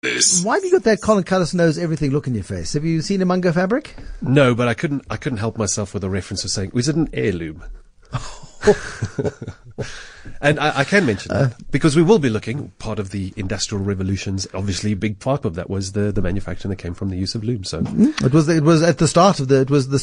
Why have you got that Colin Cullis knows everything look in your face? Have you seen a Mungo fabric? No, but I couldn't help myself with a reference of saying, is it an heirloom? And I can mention that because we will be looking, part of the industrial revolutions, obviously a big part of that was the manufacturing that came from the use of loom. So it was at the start of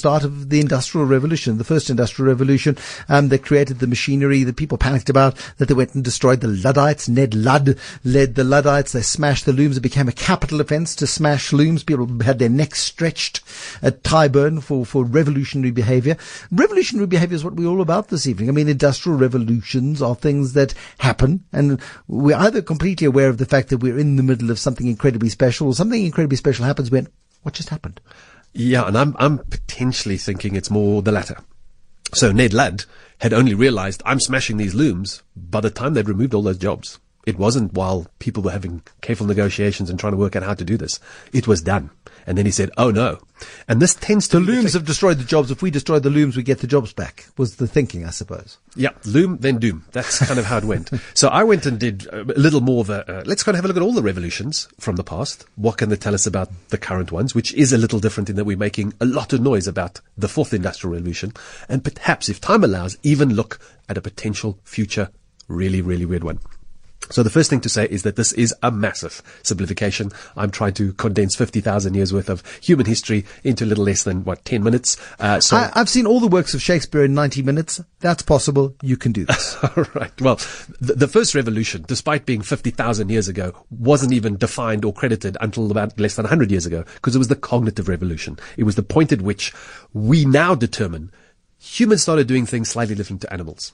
the industrial revolution, the first industrial revolution, that created the machinery that people panicked about, that they went and destroyed the Luddites. Ned Ludd led the Luddites. They smashed the looms. It became a capital offence to smash looms. People had their necks stretched at Tyburn for revolutionary behaviour. Revolutionary behaviour is what we're all about this evening. I mean, industrial revolutions are things that happen, and we're either completely aware of the fact that we're in the middle of something incredibly special, or something incredibly special happens when, what just happened? Yeah, and I'm potentially thinking it's more the latter. So Ned Ludd had only realized, I'm smashing these looms by the time they'd removed all those jobs. It wasn't while people were having careful negotiations and trying to work out how to do this. It was done. And then he said, oh no. And this tends to... The looms have destroyed the jobs. If we destroy the looms, we get the jobs back, was the thinking, I suppose. Yeah, loom, then doom. That's kind of how it went. So I went and did a little more of a, let's kind of have a look at all the revolutions from the past. What can they tell us about the current ones, which is a little different in that we're making a lot of noise about the fourth industrial revolution. And perhaps, if time allows, even look at a potential future really, really weird one. So the first thing to say is that this is a massive simplification. I'm trying to condense 50,000 years worth of human history into a little less than, 10 minutes. I've seen all the works of Shakespeare in 90 minutes. That's possible. You can do this. All right. Well, the first revolution, despite being 50,000 years ago, wasn't even defined or credited until about less than 100 years ago, because it was the cognitive revolution. It was the point at which we now determine humans started doing things slightly different to animals.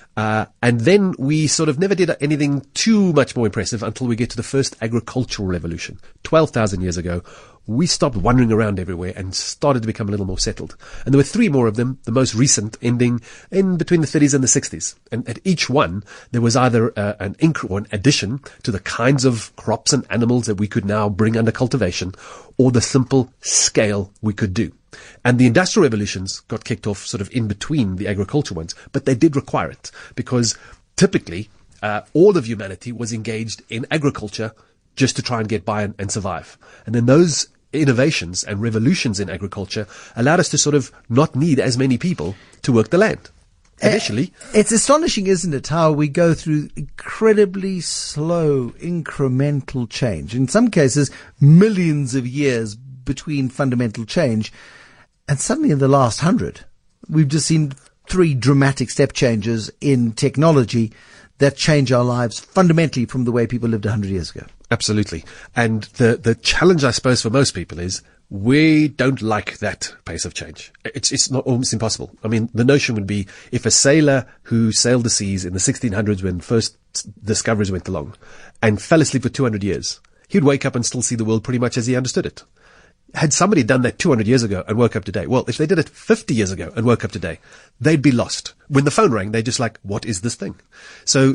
And then we sort of never did anything too much more impressive until we get to the first agricultural revolution. 12,000 years ago, we stopped wandering around everywhere and started to become a little more settled. And there were three more of them, the most recent ending in between the 30s and the 60s. And at each one, there was either an addition to the kinds of crops and animals that we could now bring under cultivation, or the simple scale we could do. And the industrial revolutions got kicked off sort of in between the agricultural ones, but they did require it because typically all of humanity was engaged in agriculture just to try and get by and survive. And then those innovations and revolutions in agriculture allowed us to sort of not need as many people to work the land. Initially, it's astonishing, isn't it, how we go through incredibly slow incremental change. In some cases, millions of years between fundamental change. And suddenly in the last 100, we've just seen three dramatic step changes in technology that change our lives fundamentally from the way people lived 100 years ago. Absolutely. And the challenge, I suppose, for most people is we don't like that pace of change. It's not almost impossible. I mean, the notion would be if a sailor who sailed the seas in the 1600s when first discoveries went along and fell asleep for 200 years, he'd wake up and still see the world pretty much as he understood it. Had somebody done that 200 years ago and woke up today, well, if they did it 50 years ago and woke up today, they'd be lost. When the phone rang, they're just like, what is this thing? So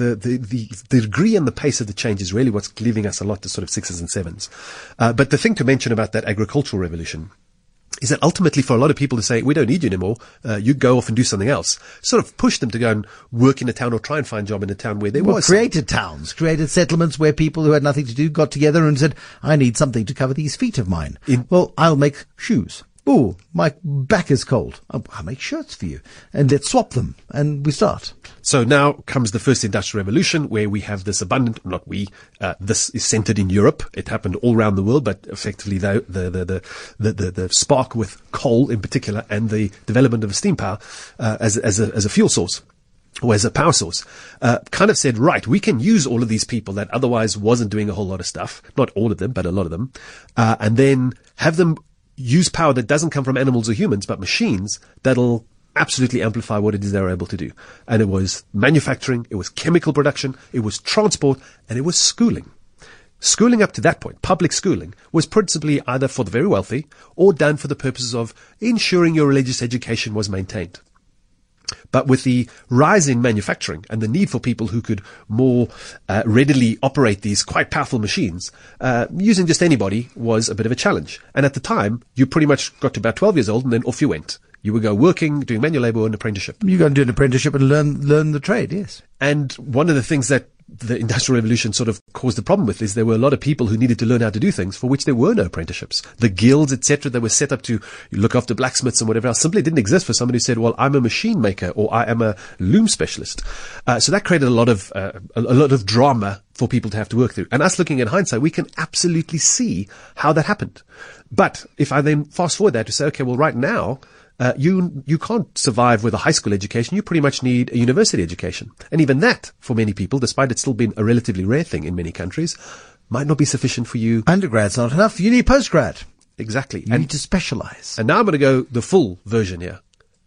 the degree and the pace of the change is really what's leaving us a lot to sort of sixes and sevens. But the thing to mention about that agricultural revolution is that ultimately for a lot of people to say, we don't need you anymore, you go off and do something else, sort of pushed them to go and work in a town or try and find a job in a town where there was. Created towns, created settlements where people who had nothing to do got together and said, I need something to cover these feet of mine. Well, I'll make shoes. Oh, my back is cold. I'll make shirts for you. And let's swap them. And we start. So now comes the first industrial revolution where we have this abundant, this is centered in Europe. It happened all around the world, but effectively the spark with coal in particular and the development of steam power, as a fuel source, or as a power source, kind of said, right, we can use all of these people that otherwise wasn't doing a whole lot of stuff, not all of them, but a lot of them, and then have them use power that doesn't come from animals or humans, but machines that'll absolutely amplify what it is they're able to do. And it was manufacturing, it was chemical production, it was transport, and it was schooling. Schooling up to that point, public schooling, was principally either for the very wealthy or done for the purposes of ensuring your religious education was maintained. But with the rise in manufacturing and the need for people who could more readily operate these quite powerful machines, using just anybody was a bit of a challenge. And at the time, you pretty much got to about 12 years old and then off you went. You would go working, doing manual labor or an apprenticeship. You go and do an apprenticeship and learn the trade, yes. And one of the things that the Industrial Revolution sort of caused the problem with is there were a lot of people who needed to learn how to do things for which there were no apprenticeships. The guilds, etc., that were set up to look after blacksmiths and whatever else simply didn't exist for somebody who said, well, I'm a machine maker or I am a loom specialist. So that created a lot of drama for people to have to work through. And us looking at hindsight, we can absolutely see how that happened. But if I then fast forward that to say, okay, well, right now, you can't survive with a high school education. You pretty much need a university education. And even that, for many people, despite it still being a relatively rare thing in many countries, might not be sufficient for you. Undergrad's not enough. You need postgrad. Exactly. You need to specialize. And now I'm going to go the full version here.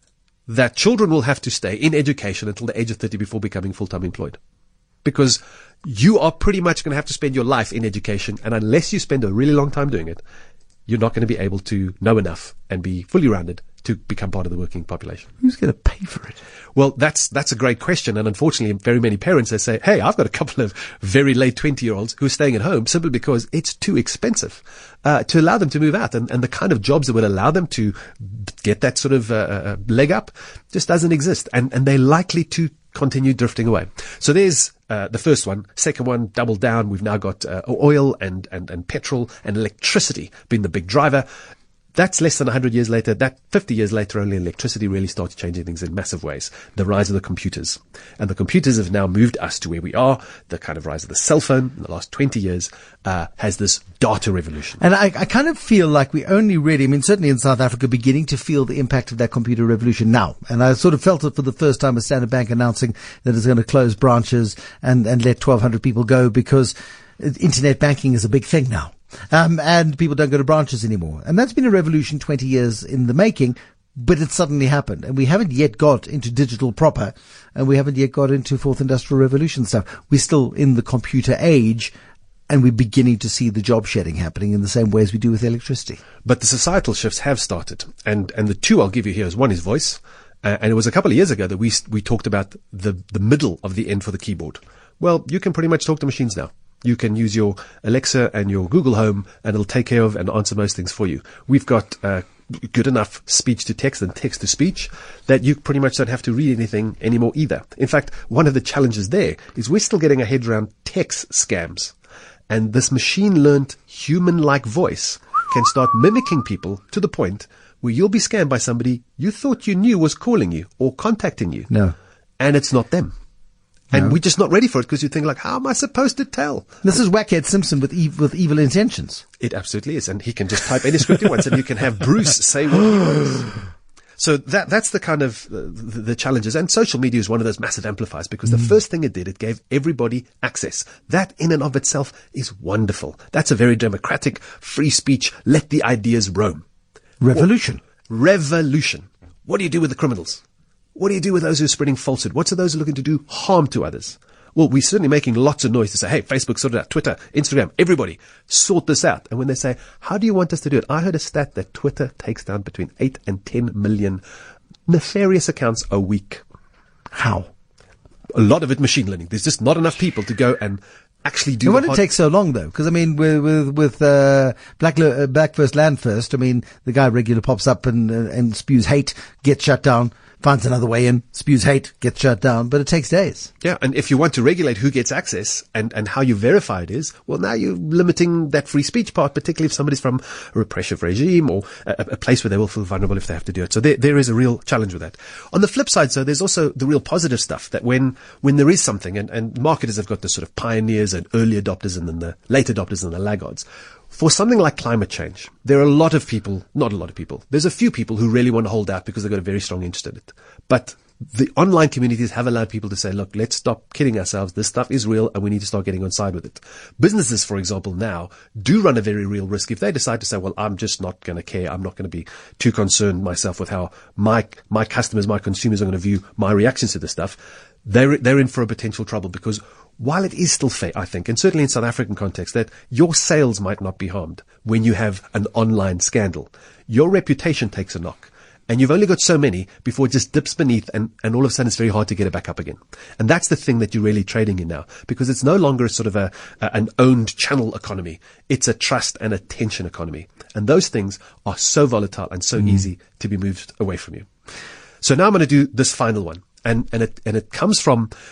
That children will have to stay in education until the age of 30 before becoming full-time employed. Because you are pretty much going to have to spend your life in education. And unless you spend a really long time doing it, you're not going to be able to know enough and be fully rounded to become part of the working population. Who's going to pay for it? Well, that's a great question. And unfortunately, very many parents, they say, hey, I've got a couple of very late 20-year-olds who are staying at home simply because it's too expensive to allow them to move out. And the kind of jobs that would allow them to get that sort of leg up just doesn't exist. And they're likely to continue drifting away. So there's the first one. Second one, double down. We've now got oil and petrol and electricity being the big driver. That's less than 100 years later. That 50 years later, only electricity really starts changing things in massive ways. The rise of the computers. And the computers have now moved us to where we are. The kind of rise of the cell phone in the last 20 years has this data revolution. And I kind of feel like we only really, certainly in South Africa, beginning to feel the impact of that computer revolution now. And I sort of felt it for the first time with Standard Bank announcing that it's going to close branches and let 1,200 people go because internet banking is a big thing now. And people don't go to branches anymore. And that's been a revolution 20 years in the making, but it suddenly happened. And we haven't yet got into digital proper, and we haven't yet got into fourth industrial revolution stuff. We're still in the computer age, and we're beginning to see the job shedding happening in the same way as we do with electricity. But the societal shifts have started. And the two I'll give you here is one is voice. And it was a couple of years ago that we talked about the middle of the end for the keyboard. Well, you can pretty much talk to machines now. You can use your Alexa and your Google Home and it'll take care of and answer most things for you. We've got good enough speech to text and text to speech that you pretty much don't have to read anything anymore either. In fact, one of the challenges there is we're still getting our head around text scams. And this machine-learned human-like voice can start mimicking people to the point where you'll be scammed by somebody you thought you knew was calling you or contacting you. No. And it's not them. And we're just not ready for it because you think like, how am I supposed to tell? This is Wackhead Simpson with evil intentions. It absolutely is. And he can just type any script he wants and you can have Bruce say what he wants. So that's the kind of the challenges. And social media is one of those massive amplifiers because the first thing it did, it gave everybody access. That in and of itself is wonderful. That's a very democratic, free speech, let the ideas roam. Revolution. Revolution. What do you do with the criminals? What do you do with those who are spreading falsehood? What's those who are looking to do harm to others? Well, we're certainly making lots of noise to say, hey, Facebook sort it out, Twitter, Instagram, everybody sort this out. And when they say, how do you want us to do it? I heard a stat that Twitter takes down between 8 and 10 million nefarious accounts a week. How? A lot of it machine learning. There's just not enough people to go and actually do. Why did it take so long though? Because with Black First Land First, the guy regularly pops up and spews hate, gets shut down. Finds another way in, spews hate, gets shut down, but it takes days. Yeah, and if you want to regulate who gets access and how you verify it is, well, now you're limiting that free speech part, particularly if somebody's from a repressive regime or a place where they will feel vulnerable if they have to do it. So there is a real challenge with that. On the flip side, so there's also the real positive stuff that when there is something, and marketers have got the sort of pioneers and early adopters and then the late adopters and the laggards. For something like climate change, there are a lot of people, not a lot of people, there's a few people who really want to hold out because they've got a very strong interest in it. But the online communities have allowed people to say, look, let's stop kidding ourselves. This stuff is real and we need to start getting on side with it. Businesses, for example, now do run a very real risk. If they decide to say, well, I'm just not going to care. I'm not going to be too concerned myself with how my customers, my consumers are going to view my reactions to this stuff. They're in for a potential trouble because while it is still fair, I think, and certainly in South African context, that your sales might not be harmed when you have an online scandal, your reputation takes a knock. And you've only got so many before it just dips beneath and all of a sudden it's very hard to get it back up again. And that's the thing that you're really trading in now because it's no longer a sort of an owned channel economy. It's a trust and attention economy. And those things are so volatile and so easy to be moved away from you. So now I'm going to do this final one. And it comes from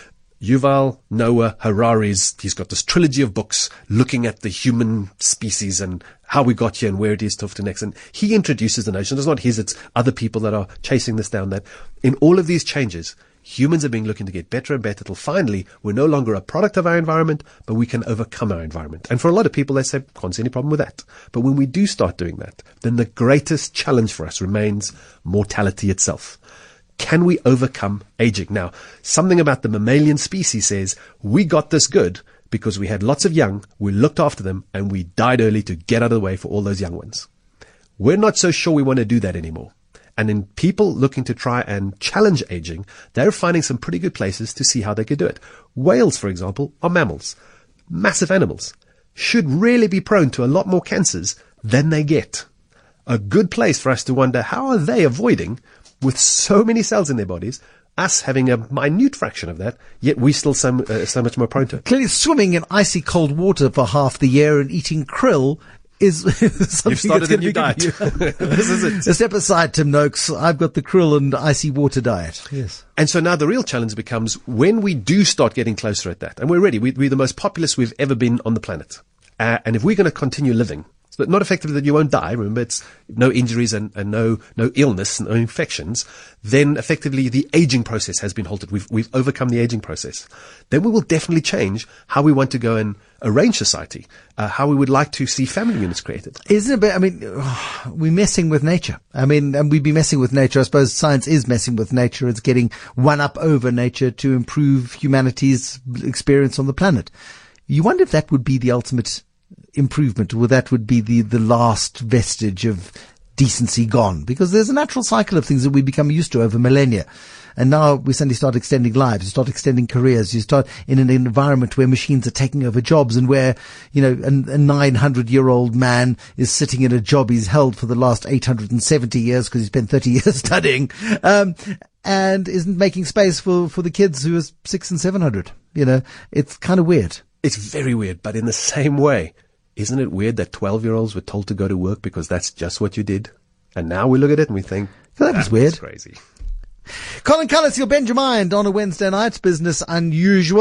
Yuval Noah Harari's, he's got this trilogy of books looking at the human species and how we got here and where it is to next. And he introduces the notion, it's not his, it's other people that are chasing this down, that in all of these changes, humans are being looking to get better and better till finally we're no longer a product of our environment, but we can overcome our environment. And for a lot of people, they say, can't see any problem with that. But when we do start doing that, then the greatest challenge for us remains mortality itself. Can we overcome aging? Now, something about the mammalian species says we got this good because we had lots of young, we looked after them, and we died early to get out of the way for all those young ones. We're not so sure we want to do that anymore. And in people looking to try and challenge aging, they're finding some pretty good places to see how they could do it. Whales, for example, are mammals. Massive animals. Should really be prone to a lot more cancers than they get. A good place for us to wonder, how are they avoiding, with so many cells in their bodies, us having a minute fraction of that, yet we still so much more prone to it. Clearly swimming in icy cold water for half the year and eating krill is something. You've started a new diet. This is it. Step aside, Tim Noakes. I've got the krill and icy water diet. Yes. And so now the real challenge becomes when we do start getting closer at that, and we're ready. We're the most populous we've ever been on the planet. And if we're going to continue living, but not effectively that you won't die, remember, it's no injuries and no illness, no infections, then effectively the aging process has been halted. We've overcome the aging process. Then we will definitely change how we want to go and arrange society, how we would like to see family units created. Isn't it a bit, I mean, we're messing with nature. I mean, and we'd be messing with nature. I suppose science is messing with nature. It's getting one up over nature to improve humanity's experience on the planet. You wonder if that would be the ultimate improvement, or that would be the last vestige of decency gone, because there's a natural cycle of things that we become used to over millennia. And now we suddenly start extending lives, you start extending careers, you start in an environment where machines are taking over jobs, and where, a 900-year-old man is sitting in a job he's held for the last 870 years because he spent 30 years studying, and isn't making space for the kids who are 600 and 700. It's kind of weird. It's very weird, but in the same way, isn't it weird that 12-year-olds were told to go to work because that's just what you did? And now we look at it and we think, that was weird. Crazy. Colin Cullis, you'll bend your mind on a Wednesday night. Business Unusual.